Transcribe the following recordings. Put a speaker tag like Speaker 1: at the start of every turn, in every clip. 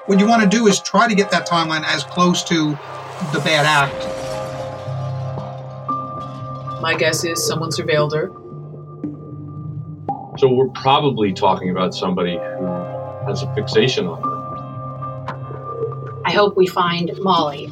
Speaker 1: what you want to do is try to get that timeline as close to the bad act.
Speaker 2: My guess is someone surveilled her.
Speaker 3: So we're probably talking about somebody who has a fixation on her.
Speaker 4: I hope we find Molly.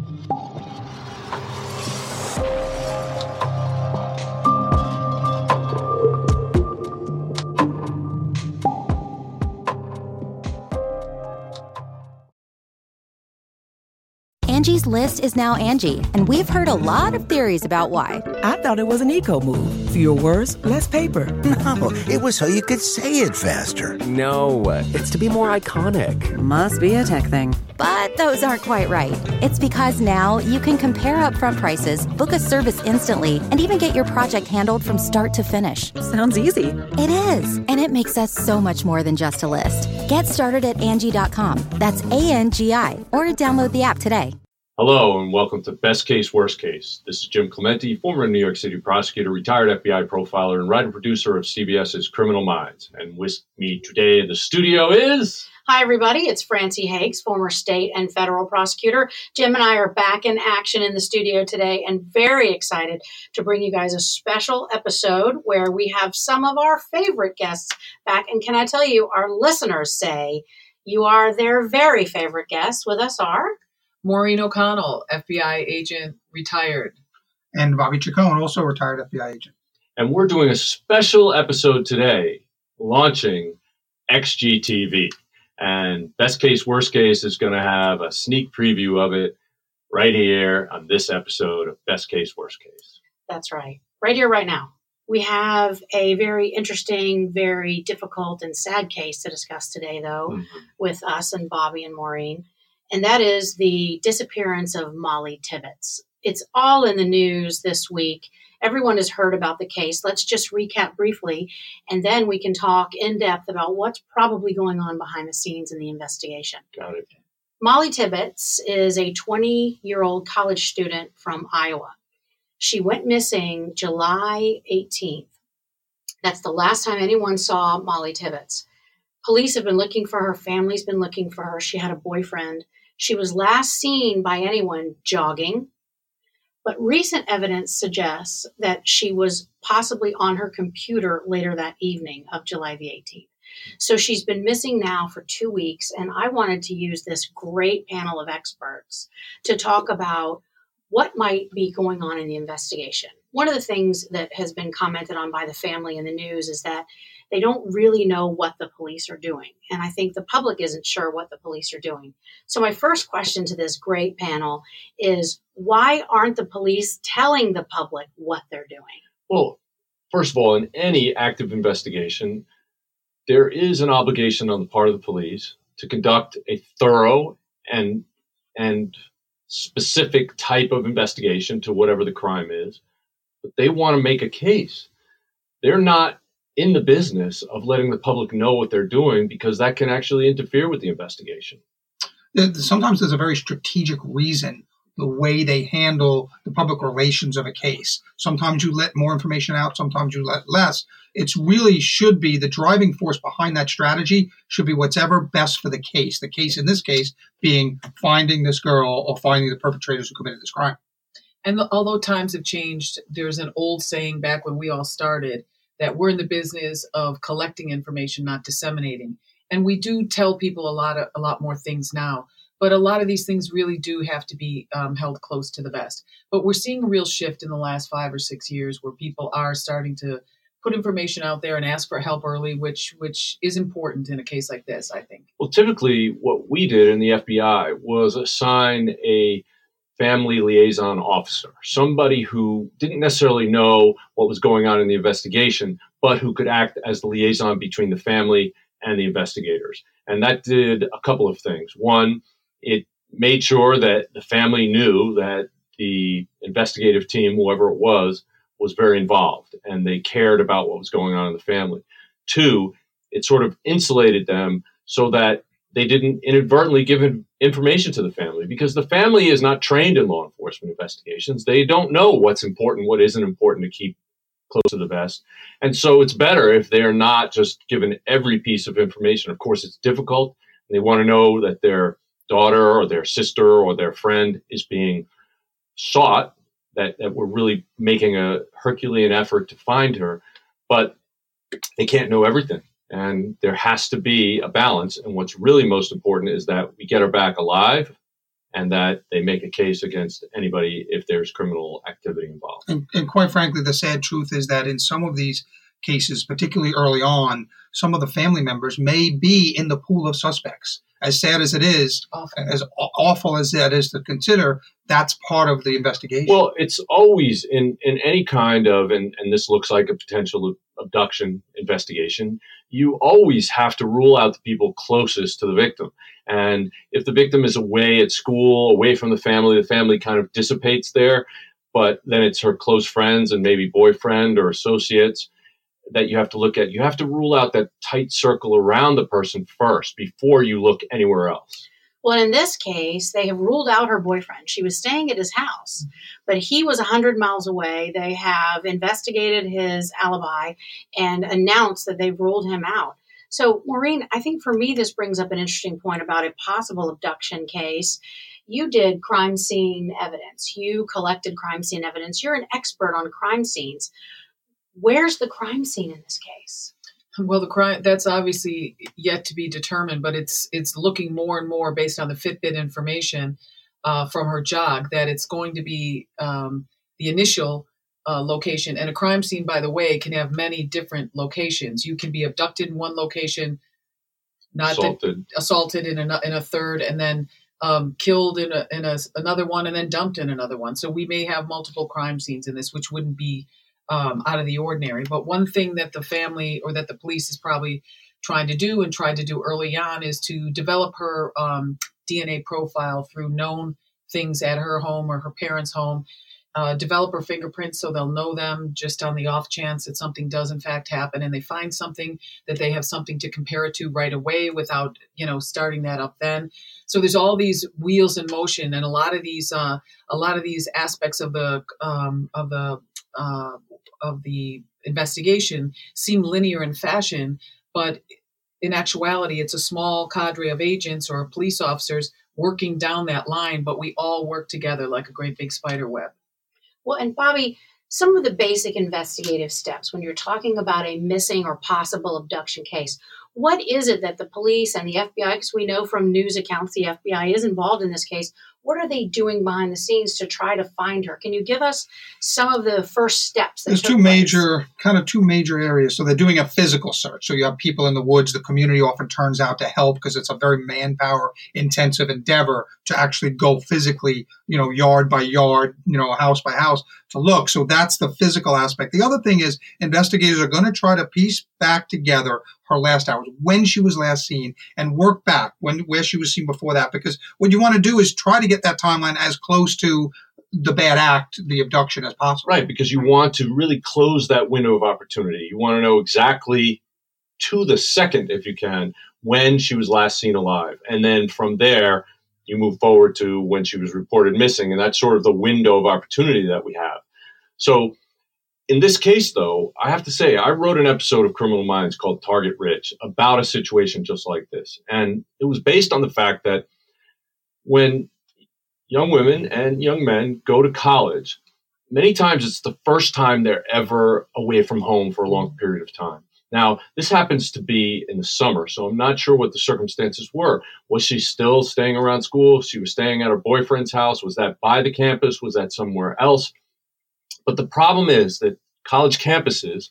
Speaker 5: Angie's List is now Angie, and we've heard a lot of theories about why.
Speaker 6: I thought it was an eco move. Fewer words, less paper.
Speaker 7: No, it was so you could say it faster.
Speaker 8: No, it's to be more iconic.
Speaker 5: Must be a tech thing. But those aren't quite right. It's because now you can compare upfront prices, book a service instantly, and even get your project handled from start to finish.
Speaker 6: Sounds easy.
Speaker 5: It is, and it makes us so much more than just a list. Get started at Angie.com. That's ANGI, or download the app today.
Speaker 3: Hello and welcome to Best Case, Worst Case. This is Jim Clemente, former New York City prosecutor, retired FBI profiler, and writer-producer of CBS's Criminal Minds. And with me today in the studio is...
Speaker 4: Hi, everybody. It's Francie Hakes, former state and federal prosecutor. Jim and I are back in action in the studio today and very excited to bring you guys a special episode where we have some of our favorite guests back. And can I tell you, our listeners say you are their very favorite guests. With us are...
Speaker 2: Maureen O'Connell, FBI agent, retired.
Speaker 1: And Bobby Chacon, also retired FBI agent.
Speaker 3: And we're doing a special episode today, launching XGTV. And Best Case, Worst Case is going to have a sneak preview of it right here on this episode of Best Case, Worst Case.
Speaker 4: That's right. Right here, right now. We have a very interesting, very difficult and sad case to discuss today, though, with us and Bobby and Maureen. And that is the disappearance of Molly Tibbetts. It's all in the news this week. Everyone has heard about the case. Let's just recap briefly, and then we can talk in depth about what's probably going on behind the scenes in the investigation.
Speaker 3: Got it.
Speaker 4: Molly Tibbetts is a 20-year-old college student from Iowa. She went missing July 18th. That's the last time anyone saw Molly Tibbetts. Police have been looking for her. Family's been looking for her. She had a boyfriend. She was last seen by anyone jogging, but recent evidence suggests that she was possibly on her computer later that evening of July the 18th. So she's been missing now for 2 weeks, and I wanted to use this great panel of experts to talk about what might be going on in the investigation. One of the things that has been commented on by the family in the news is that they don't really know what the police are doing. And I think the public isn't sure what the police are doing. So my first question to this great panel is, why aren't the police telling the public what they're doing?
Speaker 3: Well, first of all, in any active investigation, there is an obligation on the part of the police to conduct a thorough and specific type of investigation to whatever the crime is. But they want to make a case. They're not in the business of letting the public know what they're doing because that can actually interfere with the investigation.
Speaker 1: Sometimes there's a very strategic reason the way they handle the public relations of a case. Sometimes you let more information out, sometimes you let less. It's really should be the driving force behind that strategy should be whatever best for the case. The case in this case being finding this girl or finding the perpetrators who committed this crime.
Speaker 2: And although times have changed, there's an old saying back when we all started that we're in the business of collecting information, not disseminating. And we do tell people a lot more things now. But a lot of these things really do have to be held close to the vest. But we're seeing a real shift in the last 5 or 6 years where people are starting to put information out there and ask for help early, which is important in a case like this, I think.
Speaker 3: Well, typically what we did in the FBI was assign a family liaison officer, somebody who didn't necessarily know what was going on in the investigation, but who could act as the liaison between the family and the investigators. And that did a couple of things. One, it made sure that the family knew that the investigative team, whoever it was very involved and they cared about what was going on in the family. Two, it sort of insulated them so that they didn't inadvertently give information to the family because the family is not trained in law enforcement investigations. They don't know what's important, what isn't important to keep close to the vest. And so it's better if they're not just given every piece of information. Of course, it's difficult. And they want to know that their daughter or their sister or their friend is being sought, that we're really making a Herculean effort to find her, but they can't know everything. And there has to be a balance. And what's really most important is that we get her back alive and that they make a case against anybody if there's criminal activity involved.
Speaker 1: And quite frankly, the sad truth is that in some of these cases, particularly early on, some of the family members may be in the pool of suspects. As sad as it is, as awful as that is to consider, that's part of the investigation.
Speaker 3: Well, it's always in any kind of, and this looks like a potential abduction investigation, you always have to rule out the people closest to the victim. And if the victim is away at school, away from the family kind of dissipates there, but then it's her close friends and maybe boyfriend or associates that you have to look at. You have to rule out that tight circle around the person first before you look anywhere else.
Speaker 4: Well, in this case, they have ruled out her boyfriend. She was staying at his house, but he was 100 miles away. They have investigated his alibi and announced that they've ruled him out. So, Maureen, I think for me, this brings up an interesting point about a possible abduction case. You did crime scene evidence. You collected crime scene evidence. You're an expert on crime scenes. Where's the crime scene in this case?
Speaker 2: Well, the crime, that's obviously yet to be determined, but it's looking more and more based on the Fitbit information from her jog that it's going to be the initial location. And a crime scene, by the way, can have many different locations. You can be abducted in one location, assaulted in a third, and then killed in another one, and then dumped in another one. So we may have multiple crime scenes in this, which wouldn't be out of the ordinary. But one thing that the family or that the police is probably trying to do and tried to do early on is to develop her DNA profile through known things at her home or her parents' home, develop her fingerprints so they'll know them just on the off chance that something does in fact happen and they find something that they have something to compare it to right away without, starting that up then. So there's all these wheels in motion, and a lot of these aspects of the investigation seem linear in fashion, but in actuality, it's a small cadre of agents or police officers working down that line, but we all work together like a great big spider web.
Speaker 4: Well, and Bobby, some of the basic investigative steps when you're talking about a missing or possible abduction case, what is it that the police and the FBI, because we know from news accounts the FBI is involved in this case, what are they doing behind the scenes to try to find her? Can you give us some of the first steps?
Speaker 1: There's two major areas. So they're doing a physical search. So you have people in the woods. The community often turns out to help because it's a very manpower intensive endeavor to actually go physically, yard by yard, house by house to look. So that's the physical aspect. The other thing is investigators are going to try to piece back together her last hours, when she was last seen, and work back where she was seen before that. Because what you want to do is try to get that timeline as close to the bad act, the abduction, as possible.
Speaker 3: Right, because you want to really close that window of opportunity. You want to know exactly to the second, if you can, when she was last seen alive. And then from there, you move forward to when she was reported missing. And that's sort of the window of opportunity that we have. So in this case, though, I have to say, I wrote an episode of Criminal Minds called Target Rich about a situation just like this. And it was based on the fact that when young women and young men go to college, many times it's the first time they're ever away from home for a long period of time. Now, this happens to be in the summer, so I'm not sure what the circumstances were. Was she still staying around school? She was staying at her boyfriend's house. Was that by the campus? Was that somewhere else? But the problem is that college campuses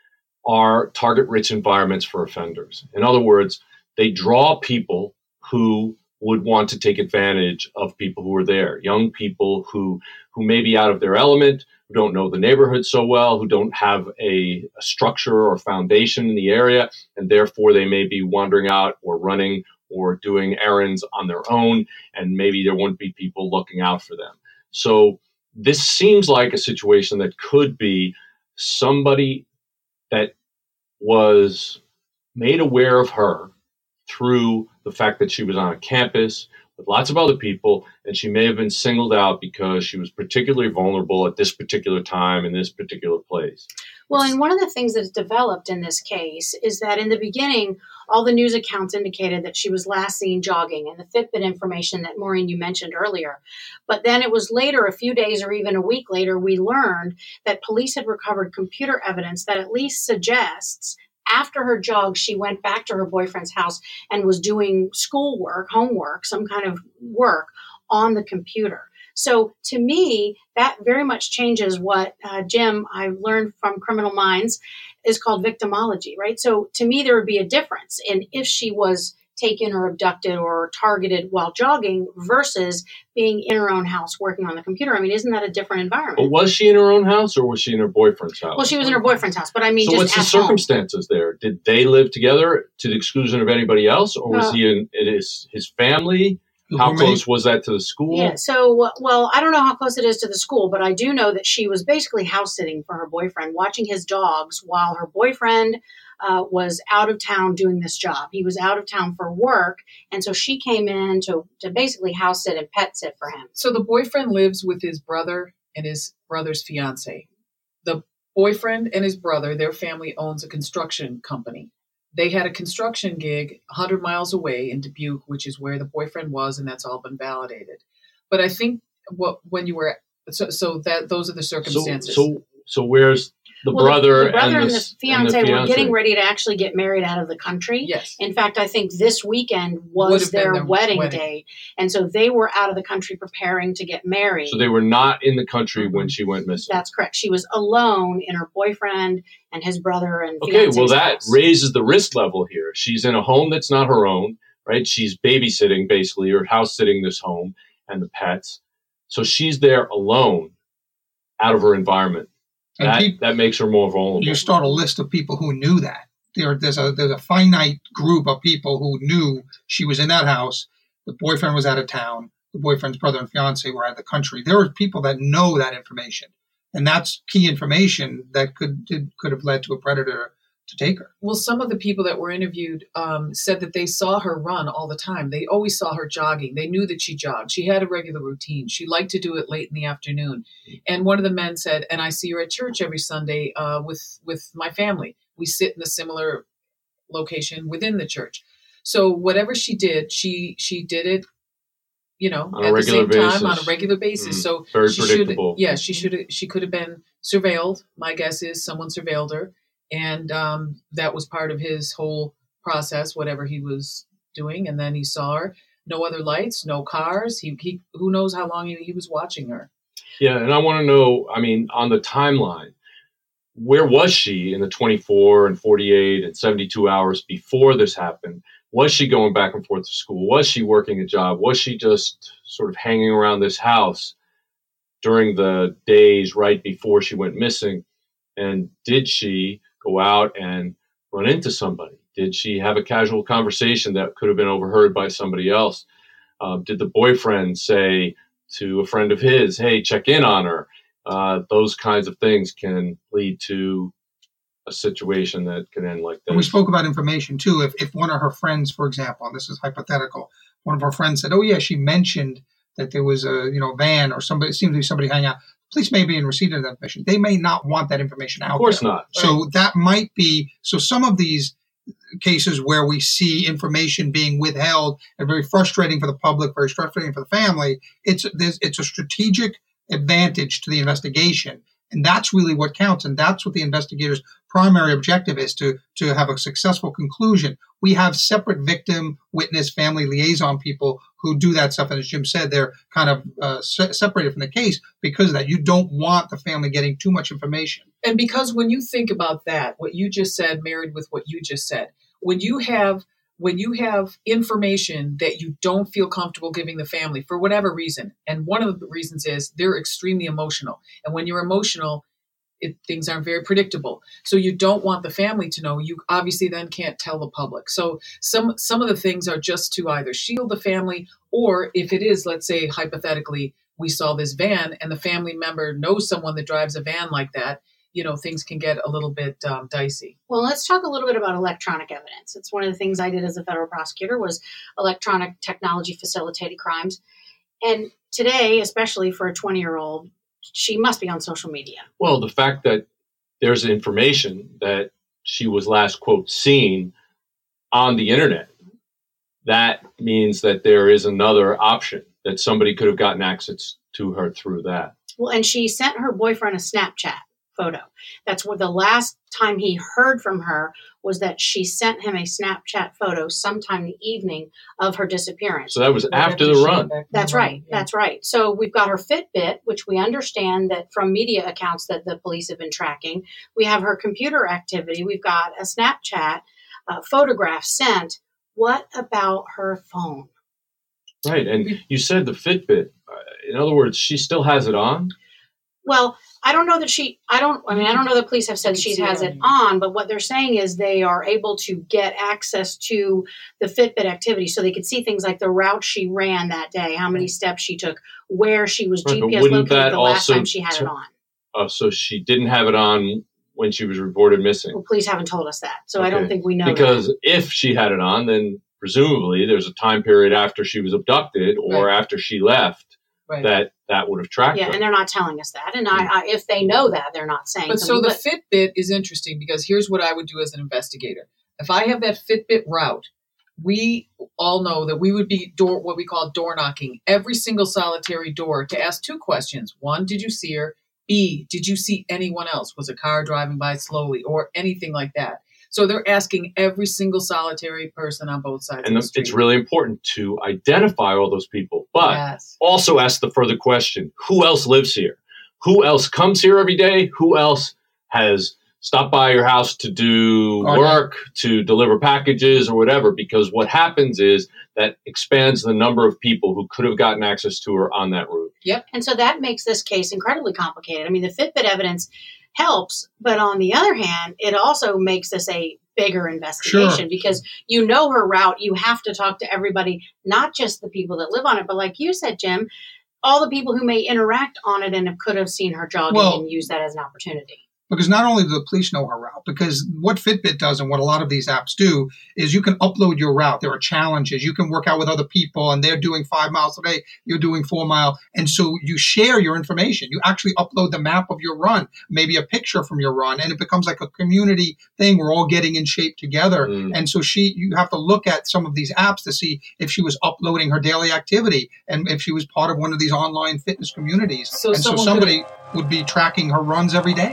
Speaker 3: are target-rich environments for offenders. In other words, they draw people who would want to take advantage of people who are there, young people who may be out of their element, who don't know the neighborhood so well, who don't have a structure or foundation in the area, and therefore they may be wandering out or running or doing errands on their own, and maybe there won't be people looking out for them. So this seems like a situation that could be somebody that was made aware of her through the fact that she was on a campus, with lots of other people, and she may have been singled out because she was particularly vulnerable at this particular time in this particular place.
Speaker 4: Well, and one of the things that's developed in this case is that in the beginning, all the news accounts indicated that she was last seen jogging, and the Fitbit information that Maureen, you mentioned earlier. But then it was later, a few days or even a week later, we learned that police had recovered computer evidence that at least suggests after her jog, she went back to her boyfriend's house and was doing schoolwork, homework, some kind of work on the computer. So to me, that very much changes what, Jim, I've learned from Criminal Minds, is called victimology, right? So to me, there would be a difference in if she was taken or abducted or targeted while jogging versus being in her own house working on the computer. I mean, isn't that a different environment?
Speaker 3: But was she in her own house or was she in her boyfriend's house?
Speaker 4: Well, she was in her boyfriend's house, but I mean,
Speaker 3: so
Speaker 4: just
Speaker 3: what's the
Speaker 4: at home.
Speaker 3: circumstances there? Did they live together to the exclusion of anybody else, or was he in his family? How close was that to the school?
Speaker 4: Yeah, so, well, I don't know how close it is to the school, but I do know that she was basically house sitting for her boyfriend, watching his dogs while her boyfriend was out of town doing this job. He was out of town for work, and so she came in to basically house sit and pet sit for him.
Speaker 2: So the boyfriend lives with his brother and his brother's fiance. The boyfriend and his brother, their family owns a construction company. They had a construction gig 100 miles away in Dubuque, which is where the boyfriend was, and that's all been validated. But I think when you were those are the circumstances.
Speaker 3: So where's the brother
Speaker 4: and the fiance were getting ready to actually get married out of the country.
Speaker 2: Yes.
Speaker 4: In fact, I think this weekend was their wedding day. And so they were out of the country preparing to get married.
Speaker 3: So they were not in the country when she went missing.
Speaker 4: That's correct. She was alone in her boyfriend and his brother and
Speaker 3: fiance's
Speaker 4: house.
Speaker 3: That raises the risk level here. She's in a home that's not her own, right? She's babysitting basically, or house sitting this home and the pets. So she's there alone out of her environment. That makes her more vulnerable.
Speaker 1: You start a list of people who knew that. There's a finite group of people who knew she was in that house. The boyfriend was out of town. The boyfriend's brother and fiance were out of the country. There are people that know that information, and that's key information that could have led to a predator to take her.
Speaker 2: Well, some of the people that were interviewed said that they saw her run all the time. They always saw her jogging. They knew that she jogged. She had a regular routine. She liked to do it late in the afternoon. And one of the men said, and I see her at church every Sunday with my family. We sit in a similar location within the church. So whatever she did, she did it, at the same time on a regular basis. So
Speaker 3: very predictable.
Speaker 2: She could have been surveilled. My guess is someone surveilled her. And that was part of his whole process, whatever he was doing. And then he saw her. No other lights, no cars. He who knows how long he was watching her.
Speaker 3: Yeah, and I want to know, on the timeline, where was she in the 24 and 48 and 72 hours before this happened? Was she going back and forth to school? Was she working a job? Was she just sort of hanging around this house during the days right before she went missing? And did she go out and run into somebody? Did she have a casual conversation that could have been overheard by somebody else? Did the boyfriend say to a friend of his, hey, check in on her? Those kinds of things can lead to a situation that can end like this.
Speaker 1: And we spoke about information too. If one of her friends, for example, and this is hypothetical, one of her friends said, oh yeah, she mentioned that there was a van or somebody, it seems to be somebody hanging out. Police may be in receipt of that information. They may not want that information out there.
Speaker 3: Of course not.
Speaker 1: So that might be, so some of these cases where we see information being withheld and very frustrating for the public, very frustrating for the family, it's a strategic advantage to the investigation. And that's really what counts. And that's what the investigator's primary objective is, to have a successful conclusion. We have separate victim, witness, family liaison people who do that stuff. And as Jim said, they're kind of separated from the case because of that. You don't want the family getting too much information.
Speaker 2: And because when you think about that, what you just said, married with what you just said, when you have information that you don't feel comfortable giving the family for whatever reason, and one of the reasons is they're extremely emotional. And when you're emotional, things aren't very predictable. So you don't want the family to know. You obviously then can't tell the public. So some of the things are just to either shield the family, or if it is, let's say, hypothetically, we saw this van and the family member knows someone that drives a van like that, things can get a little bit dicey.
Speaker 4: Well, let's talk a little bit about electronic evidence. It's one of the things I did as a federal prosecutor was electronic technology facilitated crimes. And today, especially for a 20-year-old, she must be on social media.
Speaker 3: Well, the fact that there's information that she was last, quote, seen on the internet, that means that there is another option, that somebody could have gotten access to her through that.
Speaker 4: Well, and she sent her boyfriend a Snapchat photo. That's what the last time he heard from her was that she sent him a Snapchat photo sometime the evening of her disappearance.
Speaker 3: So that was after the run.
Speaker 4: That's right. Yeah. That's right. So we've got her Fitbit, which we understand that from media accounts that the police have been tracking. We have her computer activity. We've got a Snapchat photograph sent. What about her phone?
Speaker 3: Right. And you said the Fitbit. In other words, she still has it on?
Speaker 4: Well, I don't know that I don't know that police have said she has it on, but what they're saying is they are able to get access to the Fitbit activity so they could see things like the route she ran that day, how many steps she took, where she was GPS located the last time she had it on.
Speaker 3: So she didn't have it on when she was reported missing?
Speaker 4: Well, police haven't told us that, so okay. I don't think we know
Speaker 3: because
Speaker 4: that.
Speaker 3: If she had it on, then presumably there's a time period after she was abducted or after she left that would have tracked her.
Speaker 4: Yeah, and they're not telling us that. And I if they know that, they're not saying.
Speaker 2: But so the Fitbit is interesting because here's what I would do as an investigator. If I have that Fitbit route, we all know that we would be what we call door knocking every single solitary door to ask two questions. One, did you see her? B, did you see anyone else? Was a car driving by slowly or anything like that? So they're asking every single solitary person on both sides of the street.
Speaker 3: It's really important to identify all those people, but also ask the further question, who else lives here? Who else comes here every day? Who else has stopped by your house to do work, to deliver packages or whatever? Because what happens is that expands the number of people who could have gotten access to her on that route.
Speaker 4: Yep. And so that makes this case incredibly complicated. I mean, the Fitbit evidence helps, but on the other hand, it also makes this a bigger investigation because you know her route. You have to talk to everybody, not just the people that live on it, but like you said, Jim, all the people who may interact on it and could have seen her jogging and use that as an opportunity.
Speaker 1: Because not only do the police know her route, because what Fitbit does and what a lot of these apps do is you can upload your route. There are challenges. You can work out with other people and they're doing 5 miles a day. You're doing 4 miles. And so you share your information. You actually upload the map of your run, maybe a picture from your run, and it becomes like a community thing. We're all getting in shape together. And so you have to look at some of these apps to see if she was uploading her daily activity and if she was part of one of these online fitness communities. So somebody would be tracking her runs every day.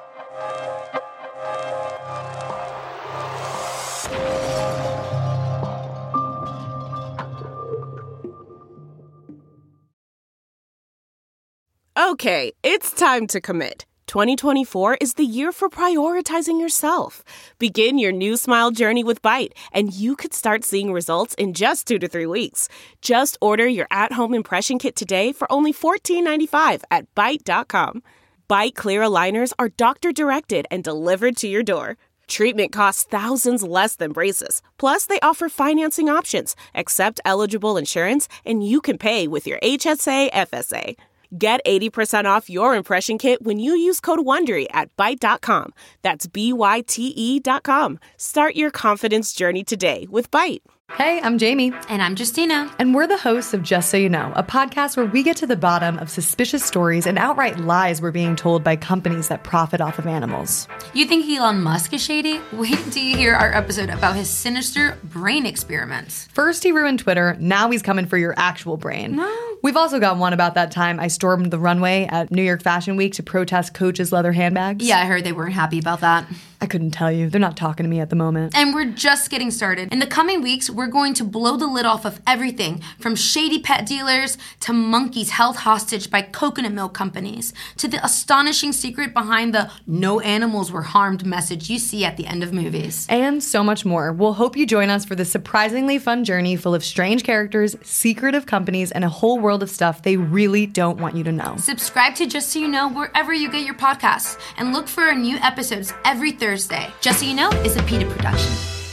Speaker 9: Okay, it's time to commit. 2024 is the year for prioritizing yourself. Begin your new smile journey with Byte, and you could start seeing results in just 2 to 3 weeks. Just order your at-home impression kit today for only $14.95 at Byte.com. Byte Clear aligners are doctor-directed and delivered to your door. Treatment costs thousands less than braces. Plus, they offer financing options, accept eligible insurance, and you can pay with your HSA FSA. Get 80% off your impression kit when you use code WONDERY at Byte.com. That's BYTE.com. Start your confidence journey today with Byte.
Speaker 10: Hey, I'm Jamie.
Speaker 11: And I'm Justina.
Speaker 10: And we're the hosts of Just So You Know, a podcast where we get to the bottom of suspicious stories and outright lies we're being told by companies that profit off of animals.
Speaker 11: You think Elon Musk is shady? Wait until you hear our episode about his sinister brain experiments.
Speaker 10: First he ruined Twitter, now he's coming for your actual brain.
Speaker 11: No.
Speaker 10: We've also got one about that time I stormed the runway at New York Fashion Week to protest Coach's leather handbags.
Speaker 11: Yeah, I heard they weren't happy about that.
Speaker 10: I couldn't tell you. They're not talking to me at the moment.
Speaker 11: And we're just getting started. In the coming weeks, we're going to blow the lid off of everything from shady pet dealers to monkeys held hostage by coconut milk companies to the astonishing secret behind the no animals were harmed message you see at the end of movies.
Speaker 10: And so much more. We'll hope you join us for this surprisingly fun journey full of strange characters, secretive companies, and a whole world of stuff they really don't want you to know.
Speaker 11: Subscribe to Just So You Know wherever you get your podcasts and look for our new episodes every Thursday. Just So You Know is a PETA production.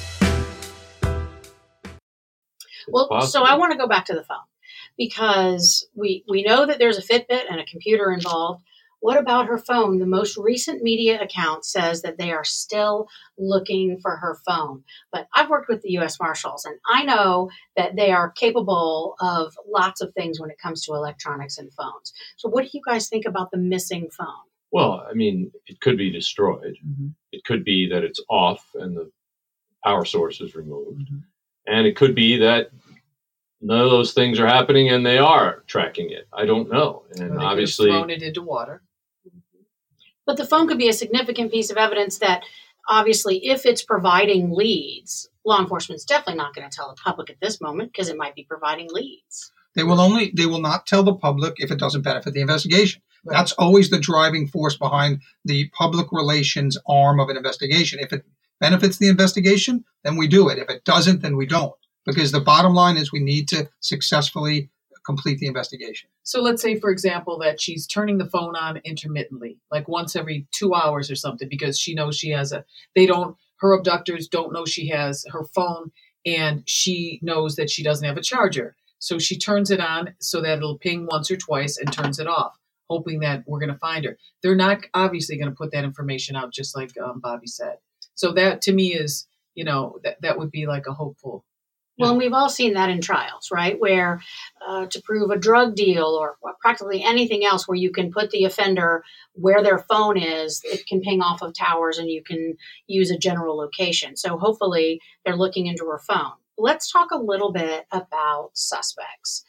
Speaker 4: Well, so I want to go back to the phone because we know that there's a Fitbit and a computer involved. What about her phone? The most recent media account says that they are still looking for her phone. But I've worked with the U.S. Marshals, and I know that they are capable of lots of things when it comes to electronics and phones. So what do you guys think about the missing phone?
Speaker 3: Well, I mean, it could be destroyed. Mm-hmm. It could be that it's off and the power source is removed. Mm-hmm. And it could be that none of those things are happening and they are tracking it. I don't know. And
Speaker 2: they
Speaker 3: obviously
Speaker 2: could have thrown it into water.
Speaker 4: But the phone could be a significant piece of evidence that obviously if it's providing leads, law enforcement's definitely not going to tell the public at this moment because it might be providing leads.
Speaker 1: They will not tell the public if it doesn't benefit the investigation. Right. That's always the driving force behind the public relations arm of an investigation. If it benefits the investigation, then we do it. If it doesn't, then we don't. Because the bottom line is we need to successfully complete the investigation.
Speaker 2: So let's say, for example, that she's turning the phone on intermittently, like once every 2 hours or something, because she knows she has her abductors don't know she has her phone, and she knows that she doesn't have a charger. So she turns it on so that it'll ping once or twice and turns it off, hoping that we're going to find her. They're not obviously going to put that information out, just like Bobby said. So that to me is, that would be like a hopeful.
Speaker 4: Well, and we've all seen that in trials, right? Where to prove a drug deal or practically anything else where you can put the offender where their phone is, it can ping off of towers and you can use a general location. So hopefully they're looking into her phone. Let's talk a little bit about suspects.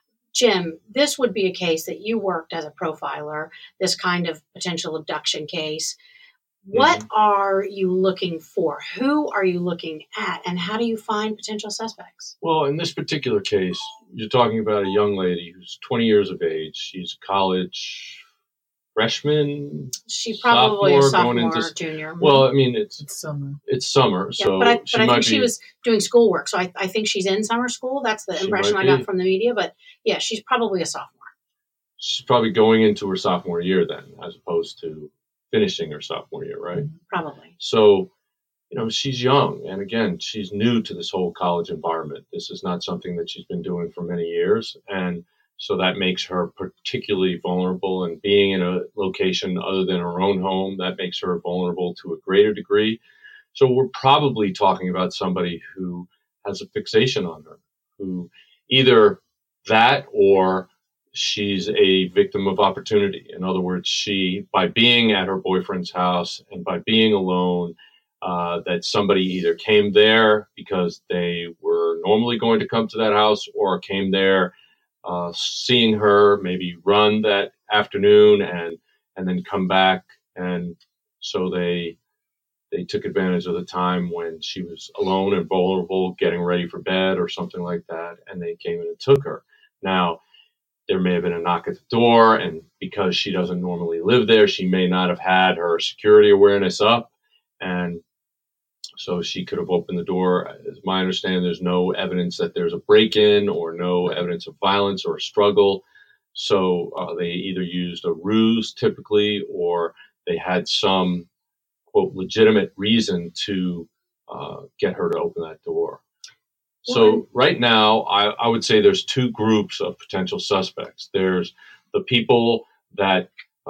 Speaker 4: Jim, this would be a case that you worked as a profiler, this kind of potential abduction case. What are you looking for? Who are you looking at? And how do you find potential suspects?
Speaker 3: Well, in this particular case, you're talking about a young lady who's 20 years of age. She's a college freshman.
Speaker 4: She's probably a sophomore or junior.
Speaker 3: Well, I mean, it's
Speaker 2: summer.
Speaker 3: It's summer,
Speaker 4: yeah,
Speaker 3: so
Speaker 4: but I think she was doing schoolwork. So I think she's in summer school. That's the impression I got from the media. But yeah, she's probably a sophomore.
Speaker 3: She's probably going into her sophomore year then, as opposed to finishing her sophomore year, right?
Speaker 4: Probably.
Speaker 3: So, she's young. And again, she's new to this whole college environment. This is not something that she's been doing for many years. And so that makes her particularly vulnerable. And being in a location other than her own home, that makes her vulnerable to a greater degree. So we're probably talking about somebody who has a fixation on her, who either that or she's a victim of opportunity. In other words, she, by being at her boyfriend's house and by being alone, that somebody either came there because they were normally going to come to that house or came there seeing her maybe run that afternoon and then come back. And so they took advantage of the time when she was alone and vulnerable, getting ready for bed or something like that, and they came in and took her. Now, there may have been a knock at the door, and because she doesn't normally live there, she may not have had her security awareness up, and so she could have opened the door. As my understanding, there's no evidence that there's a break-in or no evidence of violence or a struggle. So they either used a ruse typically, or they had some, quote, legitimate reason to get her to open that door. So right now, I would say there's two groups of potential suspects. There's the people that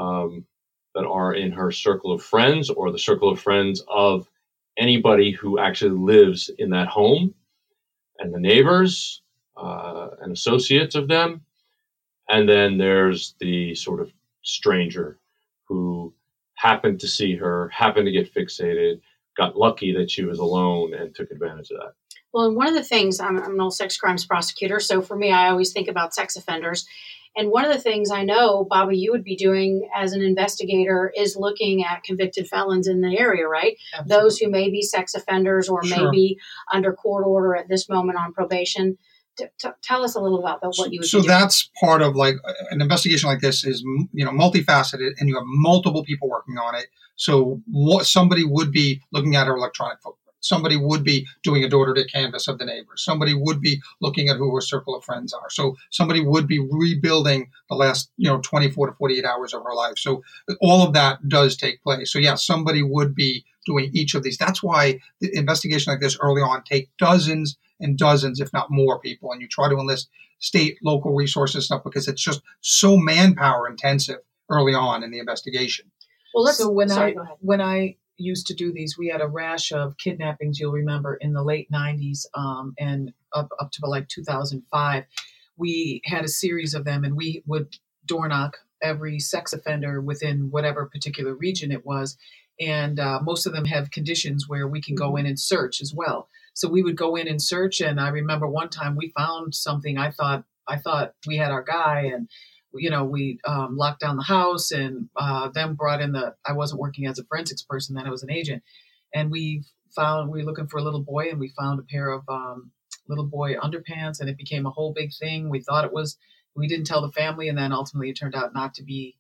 Speaker 3: are in her circle of friends or the circle of friends of anybody who actually lives in that home, and the neighbors and associates of them. And then there's the sort of stranger who happened to see her, happened to get fixated, got lucky that she was alone and took advantage of that.
Speaker 4: Well, and one of the things, I'm an old sex crimes prosecutor, so for me, I always think about sex offenders. And one of the things I know, Bobby, you would be doing as an investigator is looking at convicted felons in the area, right? Absolutely. Those who may be sex offenders or may be under court order at this moment on probation. Tell us a little about what you would do.
Speaker 1: So that's part of like an investigation like this is, multifaceted, and you have multiple people working on it. So somebody would be looking at her electronic footprint. Somebody would be doing a door-to-door canvas of the neighbors. Somebody would be looking at who her circle of friends are. So somebody would be rebuilding the last, 24 to 48 hours of her life. So all of that does take place. So yeah, somebody would be doing each of these. That's why the investigation like this early on take dozens and dozens, if not more people. And you try to enlist state, local resources and stuff because it's just so manpower intensive early on in the investigation.
Speaker 4: Well,
Speaker 2: So
Speaker 4: go ahead.
Speaker 2: when I used to do these, we had a rash of kidnappings. You'll remember in the late '90s and up to like 2005, we had a series of them, and we would door knock every sex offender within whatever particular region it was. And most of them have conditions where we can go in and search as well. So we would go in and search. And I remember one time we found something. I thought we had our guy, and we locked down the house and then brought in I wasn't working as a forensics person then, I was an agent. And we were looking for a little boy, and we found a pair of little boy underpants, and it became a whole big thing. We thought we didn't tell the family, and then ultimately it turned out not to be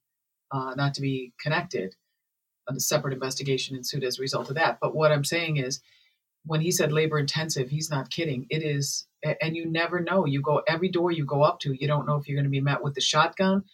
Speaker 2: connected. A separate investigation ensued as a result of that. But what I'm saying is, when he said labor intensive, he's not kidding. It is, and you never know. Every door you go up to, you don't know if you're going to be met with the shotgun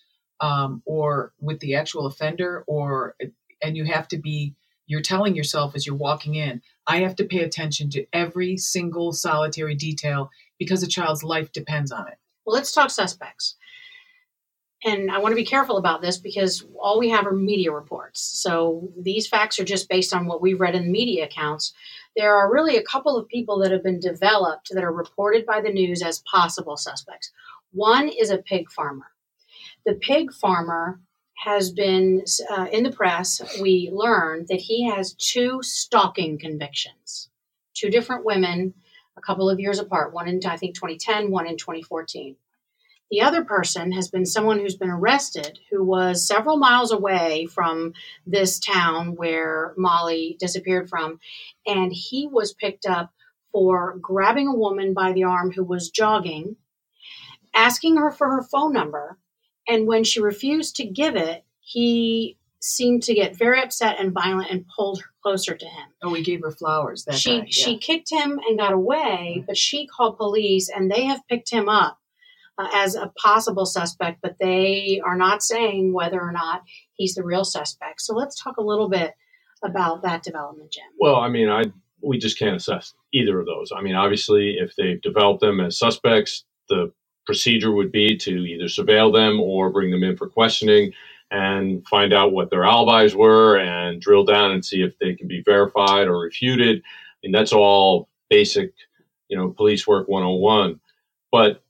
Speaker 2: or with the actual offender, and you're telling yourself as you're walking in, I have to pay attention to every single solitary detail because a child's life depends on it.
Speaker 4: Well, let's talk suspects. And I want to be careful about this because all we have are media reports. So these facts are just based on what we've read in the media accounts. There are really a couple of people that have been developed that are reported by the news as possible suspects. One is a pig farmer. The pig farmer has been, in the press, we learned that he has 2 stalking convictions. 2 different women, a couple of years apart, one in, I think, 2010, one in 2014. The other person has been someone who's been arrested who was several miles away from this town where Molly disappeared from. And he was picked up for grabbing a woman by the arm who was jogging, asking her for her phone number. And when she refused to give it, he seemed to get very upset and violent and pulled her closer to him.
Speaker 2: Oh, he gave her flowers.
Speaker 4: She kicked him and got away, but she called police, and they have picked him up as a possible suspect, but they are not saying whether or not he's the real suspect. So let's talk a little bit about that development, Jim.
Speaker 3: Well, I mean, we just can't assess either of those. I mean, obviously, if they've developed them as suspects, the procedure would be to either surveil them or bring them in for questioning and find out what their alibis were and drill down and see if they can be verified or refuted. I mean, that's all basic, police work 101. But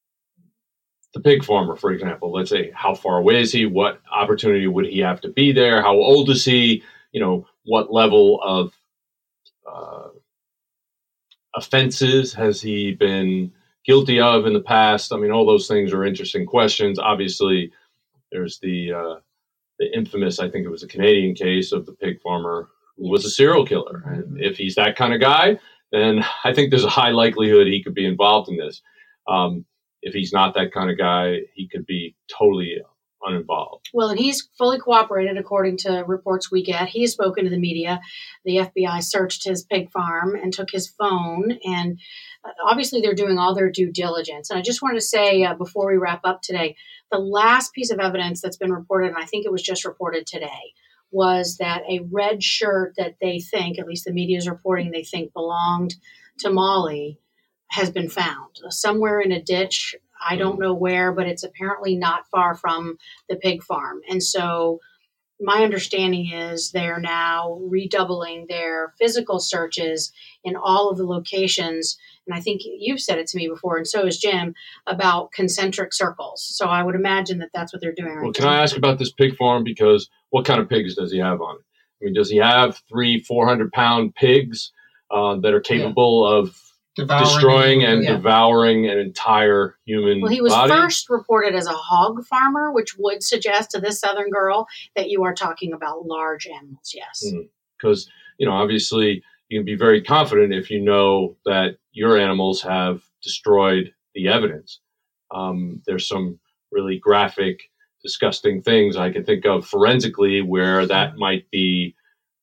Speaker 3: the pig farmer, for example, let's say, how far away is he? What opportunity would he have to be there? How old is he? What level of offenses has he been guilty of in the past? I mean, all those things are interesting questions. Obviously, there's the infamous, I think it was a Canadian case of the pig farmer who was a serial killer. And if he's that kind of guy, then I think there's a high likelihood he could be involved in this. If he's not that kind of guy, he could be totally uninvolved.
Speaker 4: Well, and he's fully cooperated according to reports we get. He has spoken to the media. The FBI searched his pig farm and took his phone. And obviously they're doing all their due diligence. And I just wanted to say before we wrap up today, the last piece of evidence that's been reported, and I think it was just reported today, was that a red shirt that they think, at least the media is reporting, they think belonged to Molly, has been found somewhere in a ditch. I don't know where, but it's apparently not far from the pig farm. And so my understanding is they're now redoubling their physical searches in all of the locations. And I think you've said it to me before, and so has Jim, about concentric circles. So I would imagine that that's what they're doing right now.
Speaker 3: Well, can I ask about this pig farm? Because what kind of pigs does he have on it? I mean, does he have 300-400 pound pigs that are capable of destroying and devouring an entire human
Speaker 4: Well, he was
Speaker 3: body?
Speaker 4: first reported as a hog farmer, which would suggest to this Southern girl that you are talking about large animals, yes.
Speaker 3: Because, obviously you can be very confident if you know that your animals have destroyed the evidence. There's some really graphic, disgusting things I can think of forensically where that might be,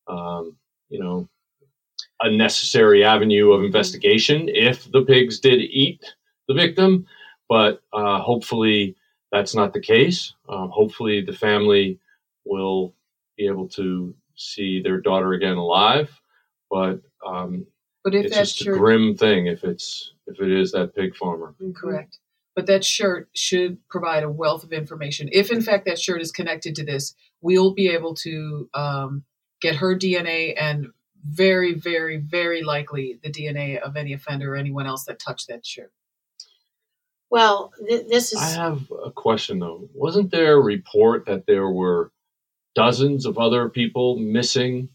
Speaker 3: a necessary avenue of investigation if the pigs did eat the victim. But hopefully that's not the case. Hopefully the family will be able to see their daughter again alive. But
Speaker 2: if
Speaker 3: it's
Speaker 2: that's
Speaker 3: just a grim thing if it is that pig farmer.
Speaker 2: Correct. But that shirt should provide a wealth of information. If, in fact, that shirt is connected to this, we'll be able to get her DNA and very, very, very likely the DNA of any offender or anyone else that touched that shirt.
Speaker 4: Well, this is...
Speaker 3: I have a question, though. Wasn't there a report that there were dozens of other people missing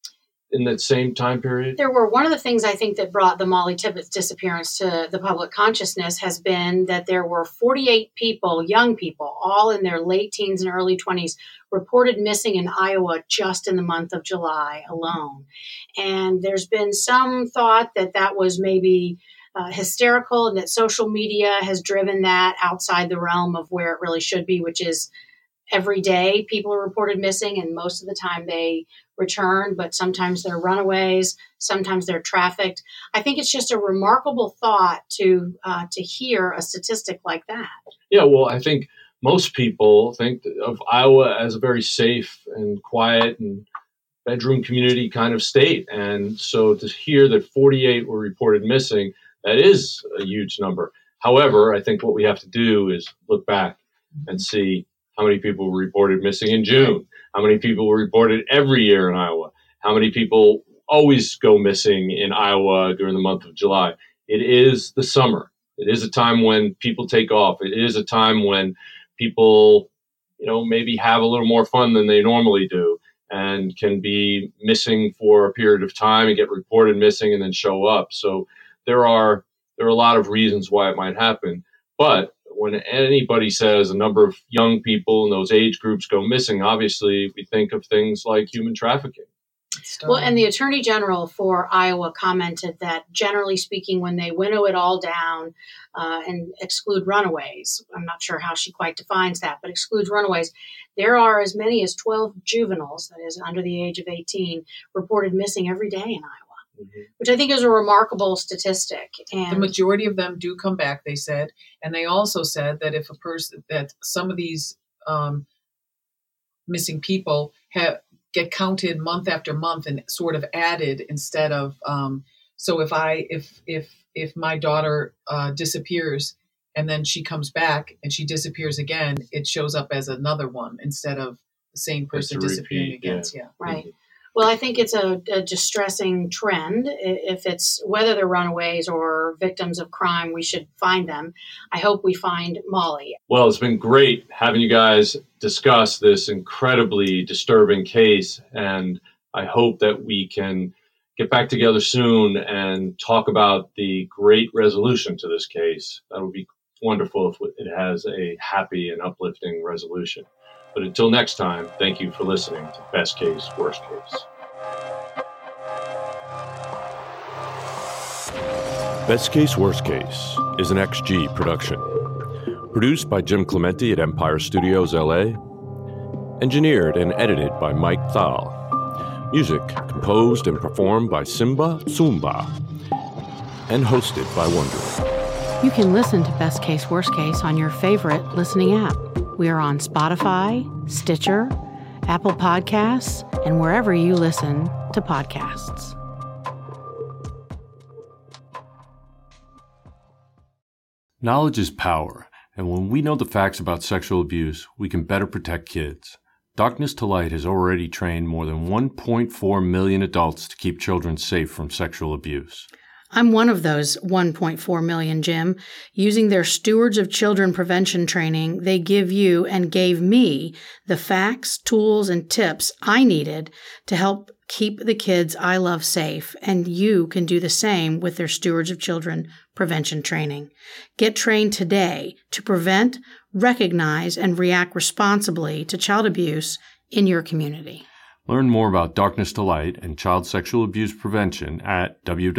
Speaker 3: in that same time period?
Speaker 4: There were. One of the things I think that brought the Molly Tibbetts disappearance to the public consciousness has been that there were 48 people, young people, all in their late teens and early 20s, reported missing in Iowa just in the month of July alone. And there's been some thought that that was maybe hysterical and that social media has driven that outside the realm of where it really should be, which is every day people are reported missing, and most of the time they return, but sometimes they're runaways, sometimes they're trafficked. I think it's just a remarkable thought to hear a statistic like that.
Speaker 3: Yeah, well, I think most people think of Iowa as a very safe and quiet and bedroom community kind of state. And so to hear that 48 were reported missing, that is a huge number. However, I think what we have to do is look back and see how many people were reported missing in June, how many people were reported every year in Iowa, how many people always go missing in Iowa during the month of July. It is the summer. It is a time when people take off. It is a time when people, maybe have a little more fun than they normally do and can be missing for a period of time and get reported missing and then show up. So there are a lot of reasons why it might happen. But when anybody says a number of young people in those age groups go missing, obviously we think of things like human trafficking.
Speaker 4: Well, and the Attorney General for Iowa commented that generally speaking, when they winnow it all down and exclude runaways, I'm not sure how she quite defines that, but excludes runaways, there are as many as 12 juveniles, that is under the age of 18, reported missing every day in Iowa. Mm-hmm. Which I think is a remarkable statistic. And
Speaker 2: the majority of them do come back, they said. And they also said that if that some of these missing people get counted month after month and sort of added instead of, so if my daughter disappears and then she comes back and she disappears again, it shows up as another one instead of the same person disappearing again. Yeah.
Speaker 4: Right. Well, I think it's a distressing trend. If it's whether they're runaways or victims of crime, we should find them. I hope we find Molly.
Speaker 3: Well, it's been great having you guys discuss this incredibly disturbing case. And I hope that we can get back together soon and talk about the great resolution to this case. That would be wonderful if it has a happy and uplifting resolution. But until next time, thank you for listening to Best Case, Worst Case.
Speaker 12: Best Case, Worst Case is an XG production. Produced by Jim Clementi at Empire Studios, LA. Engineered and edited by Mike Thal. Music composed and performed by Simba Sumba. And hosted by Wondery.
Speaker 13: You can listen to Best Case, Worst Case on your favorite listening app. We are on Spotify, Stitcher, Apple Podcasts, and wherever you listen to podcasts.
Speaker 12: Knowledge is power, and when we know the facts about sexual abuse, we can better protect kids. Darkness to Light has already trained more than 1.4 million adults to keep children safe from sexual abuse.
Speaker 13: I'm one of those 1.4 million, Jim. Using their Stewards of Children prevention training, they give you and gave me the facts, tools, and tips I needed to help keep the kids I love safe, and you can do the same with their Stewards of Children prevention training. Get trained today to prevent, recognize, and react responsibly to child abuse in your community.
Speaker 12: Learn more about Darkness to Light and child sexual abuse prevention at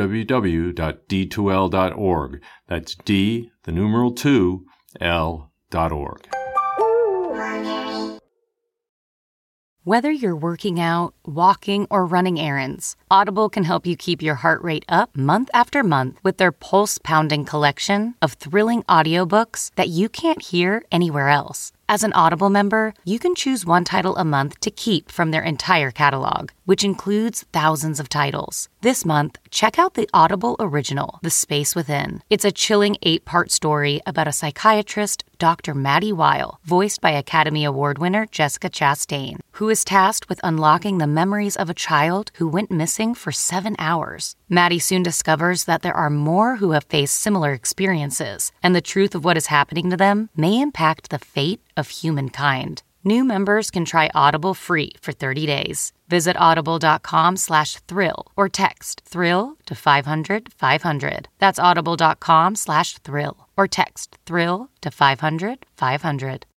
Speaker 12: www.d2l.org. That's D, the numeral 2, L.org.
Speaker 14: Whether you're working out, walking, or running errands, Audible can help you keep your heart rate up month after month with their pulse-pounding collection of thrilling audiobooks that you can't hear anywhere else. As an Audible member, you can choose one title a month to keep from their entire catalog, which includes thousands of titles. This month, check out the Audible original, The Space Within. It's a chilling 8-part story about a psychiatrist, Dr. Maddie Weil, voiced by Academy Award winner Jessica Chastain, who is tasked with unlocking the memories of a child who went missing for 7 hours. Maddie soon discovers that there are more who have faced similar experiences, and the truth of what is happening to them may impact the fate of humankind. New members can try Audible free for 30 days. Visit audible.com/thrill or text thrill to 500-500. That's audible.com/thrill or text thrill to 500-500.